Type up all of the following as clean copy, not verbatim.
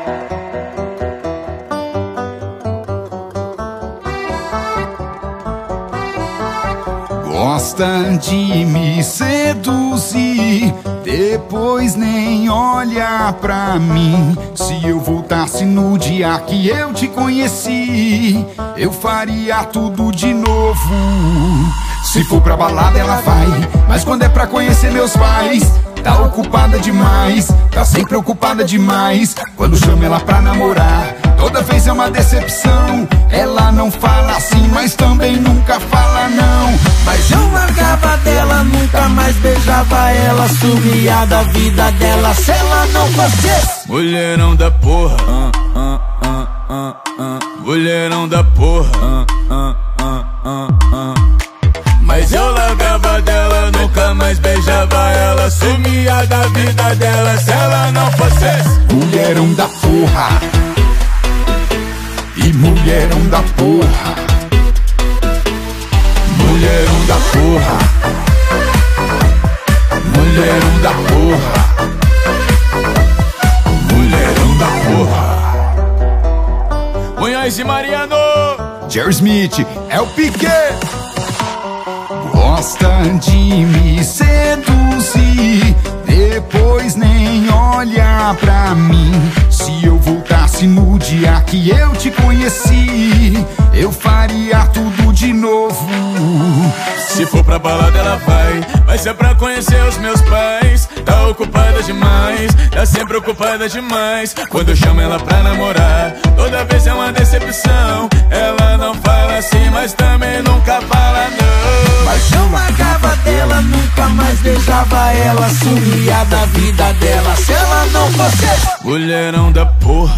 Gosta de me seduzir, depois nem olha pra mim. Se eu voltasse no dia que eu te conheci, eu faria tudo de novo. Se for pra balada ela vai, mas quando é pra conhecer meus pais, tá ocupada demais, tá sempre ocupada demais. Quando chamo ela pra namorar, toda vez é uma decepção. Ela não fala assim, mas também nunca fala não. Mas eu largava dela, nunca mais beijava ela, sumia da vida dela se ela não fosse mulherão da porra, mulherão da porra, Mas eu largava dela, nunca mais beijava ela, sumia da vida dela se ela não fosse mulherão da porra. E mulherão da porra, mulherão da porra, mulherão da porra, mulherão da porra. Munhoz e Mariano, Jerry Smith, é o Piquet. Gosta de me seduzir, depois nem olha pra mim. Se eu voltasse no dia que eu te conheci, eu faria tudo de novo. Se for pra balada ela vai ser pra conhecer os meus pais. Tá ocupada demais, tá sempre ocupada demais. Quando eu chamo ela pra namorar, toda vez é uma decepção. Ela não fala assim, mas também nunca fala não. Mas eu largava dela, nunca mais beijava ela, sumia da vida dela se ela não fosse mulherão da porra,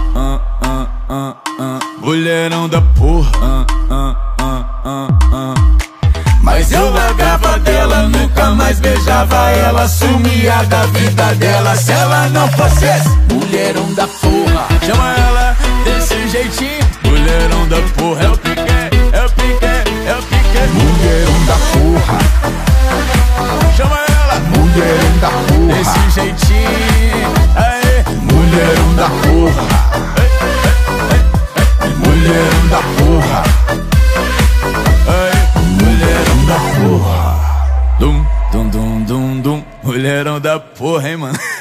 mulherão da porra, Mas eu largava dela, nunca mais beijava ela, sumia da vida dela se ela não fosse mulherão da porra. Chama ela desse jeitinho, mulherão da porra. É o Piquet, é o Piquet, é o Piquet. Mulherão da porra, chama ela, mulherão da porra, desse jeitinho. Aê, mulherão da porra, mulherão da porra, aê, mulherão da porra. dum, dum, dum, dum, dum. Mulherão da porra, hein, mano.